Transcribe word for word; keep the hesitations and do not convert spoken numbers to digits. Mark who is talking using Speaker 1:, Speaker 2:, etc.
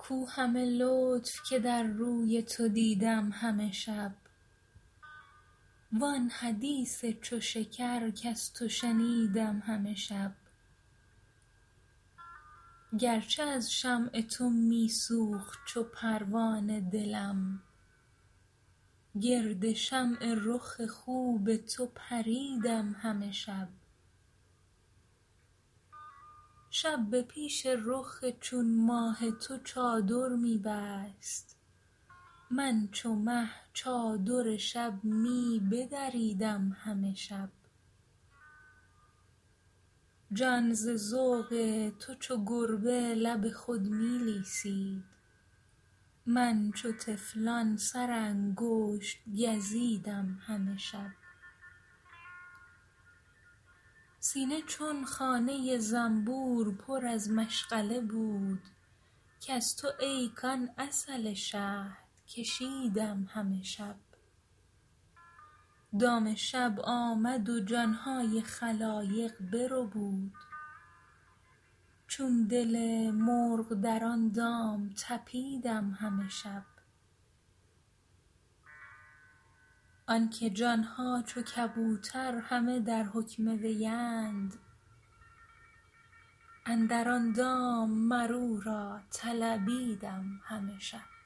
Speaker 1: کو همه لطف که در روی تو دیدم همه شب، وان حدیث چو شکر کز تو شنیدم همه شب. گرچه از شمع تو می سوخت چو پروانه دلم، گرد شمع رخ خوب تو پریدم همه شب. شب به پیش رخ چون ماه تو چادر می بست، من چو مه چادر شب می بدریدم همه شب. جان ز ذوق تو چو گربه لب خود می لیسید، من چو طفلان سر انگشت گزیدم همه شب. سینه چون خانه زنبور پر از مشغله بود، کز تو ای کان عسل شهد کشیدم همه شب. دام شب آمد و جانهای خلایق بربود، چون دل مرغ در آن دام طپیدم همه شب. آنکه جانها چو کبوتر همه در حکم ویند، اندر آن دام مر او را طلبیدم همه شب.